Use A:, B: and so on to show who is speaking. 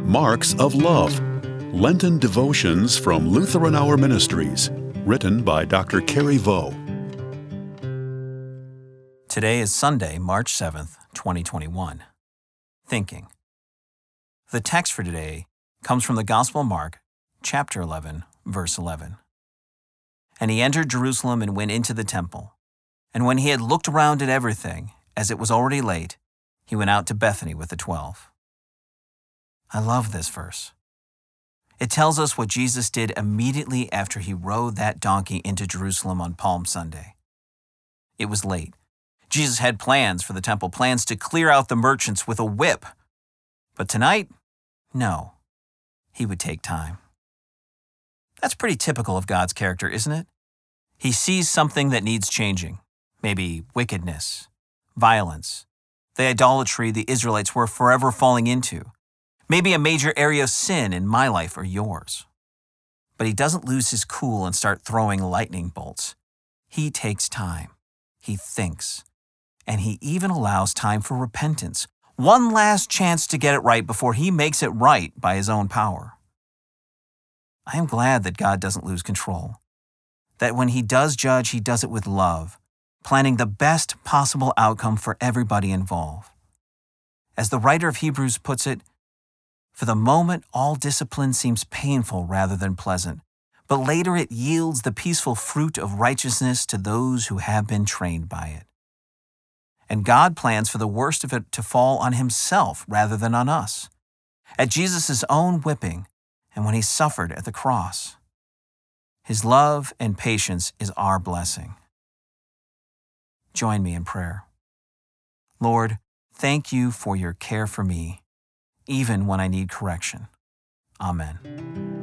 A: Marks of Love, Lenten Devotions from Lutheran Hour Ministries, written by Dr. Carrie Vo.
B: Today is Sunday, March 7th, 2021. Thinking. The text for today comes from the Gospel of Mark, chapter 11, verse 11. And he entered Jerusalem and went into the temple. And when he had looked around at everything, as it was already late, he went out to Bethany with the 12. I love this verse. It tells us what Jesus did immediately after he rode that donkey into Jerusalem on Palm Sunday. It was late. Jesus had plans for the temple, plans to clear out the merchants with a whip. But tonight, no. He would take time. That's pretty typical of God's character, isn't it? He sees something that needs changing. Maybe wickedness, violence, the idolatry the Israelites were forever falling into. Maybe a major area of sin in my life or yours. But he doesn't lose his cool and start throwing lightning bolts. He takes time. He thinks. And he even allows time for repentance. One last chance to get it right before he makes it right by his own power. I am glad that God doesn't lose control. That when he does judge, he does it with love, planning the best possible outcome for everybody involved. As the writer of Hebrews puts it, for the moment, all discipline seems painful rather than pleasant, but later it yields the peaceful fruit of righteousness to those who have been trained by it. And God plans for the worst of it to fall on himself rather than on us, at Jesus' own whipping and when he suffered at the cross. His love and patience is our blessing. Join me in prayer. Lord, thank you for your care for me, even when I need correction. Amen.